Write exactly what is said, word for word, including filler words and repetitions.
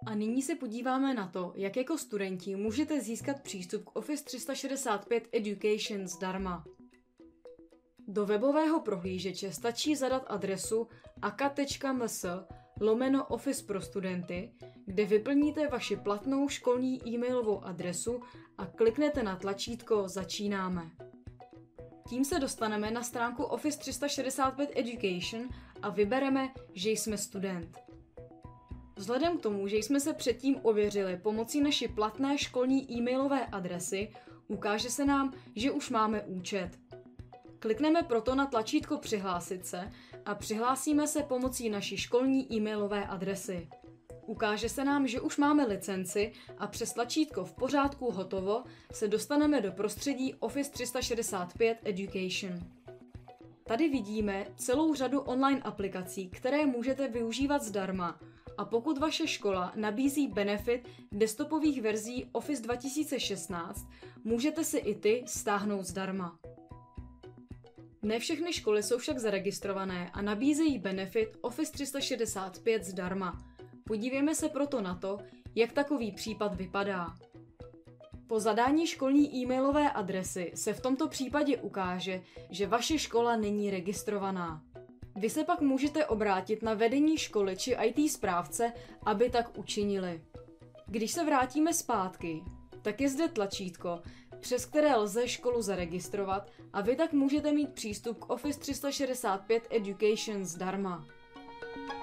A nyní se podíváme na to, jak jako studenti můžete získat přístup k Office tři sta šedesát pět Education zdarma. Do webového prohlížeče stačí zadat adresu aka.ms lomeno Office pro studenty, kde vyplníte vaši platnou školní e-mailovou adresu a kliknete na tlačítko Začínáme. Tím se dostaneme na stránku Office tři sta šedesát pět Education a vybereme, že jsme student. Vzhledem k tomu, že jsme se předtím ověřili pomocí naší platné školní e-mailové adresy, ukáže se nám, že už máme účet. Klikneme proto na tlačítko Přihlásit se a přihlásíme se pomocí naší školní e-mailové adresy. Ukáže se nám, že už máme licenci a přes tlačítko V pořádku hotovo se dostaneme do prostředí Office tři sta šedesát pět Education. Tady vidíme celou řadu online aplikací, které můžete využívat zdarma, a pokud vaše škola nabízí benefit desktopových verzí Office dva tisíce šestnáct, můžete si i ty stáhnout zdarma. Ne všechny školy jsou však zaregistrované a nabízejí benefit Office tři sta šedesát pět zdarma. Podívejme se proto na to, jak takový případ vypadá. Po zadání školní e-mailové adresy se v tomto případě ukáže, že vaše škola není registrovaná. Vy se pak můžete obrátit na vedení školy či í té správce, aby tak učinili. Když se vrátíme zpátky, tak je zde tlačítko, přes které lze školu zaregistrovat a vy tak můžete mít přístup k Office tři sta šedesát pět Education zdarma.